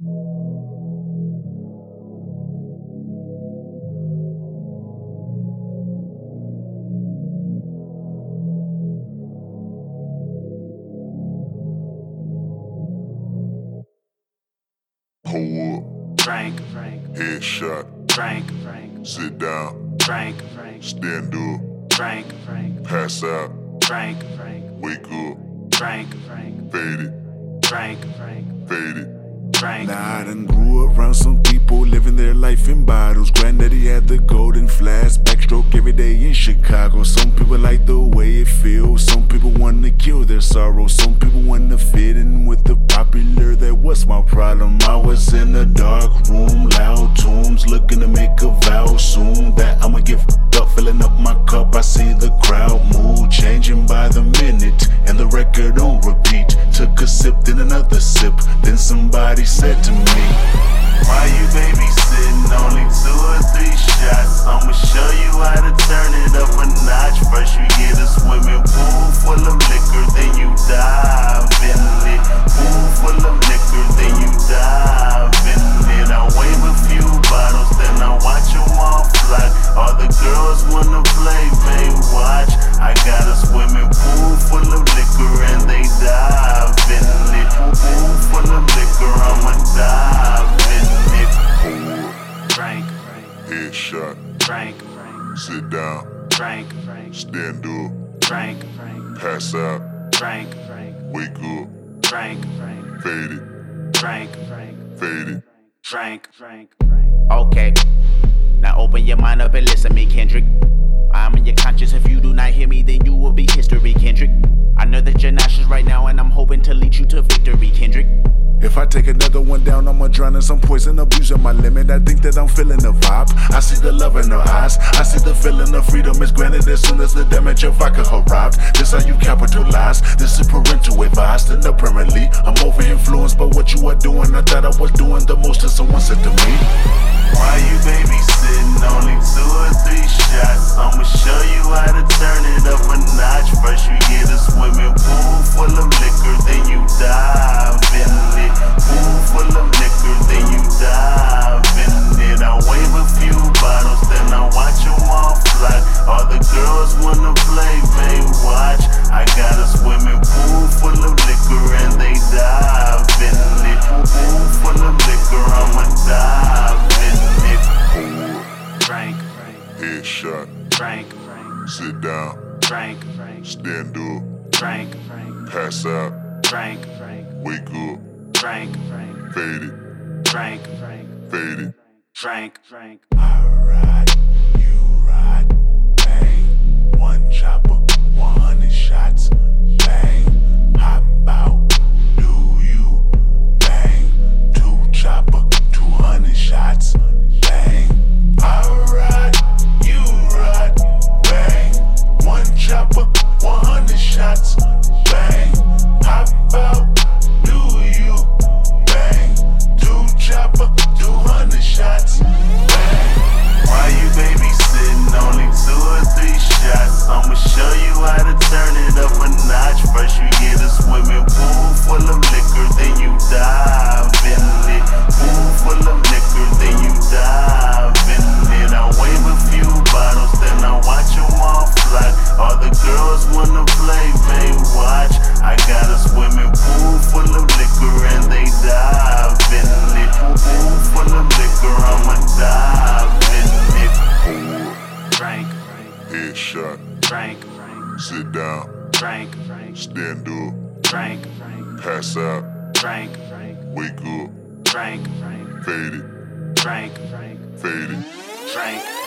Pull up, Frank, headshot, Frank, sit down, Frank, stand up, Frank, pass out, Frank, wake up, Frank, fade it, Frank, fade it. Frank. Now I done grew around some people living their life in bottles. Granddaddy had the golden flask, backstroke every day in Chicago. Some people like the way it feels. Some people wanna kill their sorrow. Some people wanna fit in with the popular. That was my problem. I was in a dark room, loud tunes, looking to make a vow soon that I'ma get f***ed up, filling up my cup. I see the crowd mood changing by the minute, and the record on repeat. Took a sip, then another sip, then somebody said to me, "Why you babysitting? Only 2 or 3 shots. I'ma show you how to turn it up a notch. First you get a swimming pool full of liquor, then you dive in it. Pool full of liquor, then you dive in it. I wave a few bottles, then I watch them all fly. All the girls wanna play, they watch. I got a swimming pool full of liquor and they dive in it. Pool full of liquor, I'ma dive in it. Pull up, Frank, headshot, Frank, sit down, Frank, stand up, Frank, pass out, Frank, wake up, Frank, fade it, Frank, fade it. Frank. Okay, now open your mind up and listen to me, Kendrick. I'm in your conscience. If you do not hear me, then you will be history, Kendrick. I know that you're nauseous right now, and I'm hoping to lead you to victory, Kendrick. if I take another one down, I'ma drown in some poison, abusing my limit. I think that I'm feeling the vibe. I see the love in her eyes. I see the feeling of freedom is granted as soon as the damage of vodka arrived. This how you capitalize. This is parental advice. And apparently, I'm over influenced by what you are doing. I thought I was doing the most, and someone said to me, "Why you babysitting? Only 2 or 3 shots. I'ma show you how to turn it up a notch. First you get a swimming pool full of liquor, then you dive in it. Pool full of liquor, then you dive in it. I wave a few bottles, then I watch them all fly. All the girls wanna play, they watch. I got a swimming pool full of liquor and they dive in it. Pool full of liquor, I'ma dive in it." Pull up, Frank, headshot, Frank, sit down, Frank, stand up, Frank, pass out, Frank, wake up, Frank, fade it, Frank, fade it. Frank. I ride, you ride, bang, one chopper, 100 shots, bang, hop out, do you, bang, 2 chopper, 200 shots, bang, I ride, you ride, bang, one chopper, 100 shots, bang, hop out, do you, bang, 2 chopper, 200 shots, bang. "Why you babysitting? Only 2 or 3 shots. I'ma show you how to turn it up a notch. First you get a swimming pool full of liquor, then you dive in it. Pool full of liquor, then you dive in it. I wave a few bottles, then I watch them all fly. All the girls wanna play, they watch. I got a swimming pool full of liquor and they dive in it. Pool full of liquor, I'ma dive in it. Pull up, Frank, headshot, Frank, sit down, Frank, stand up, Frank, pass out, Frank, wake up, Frank, fade it, Frank, fade it. Frank.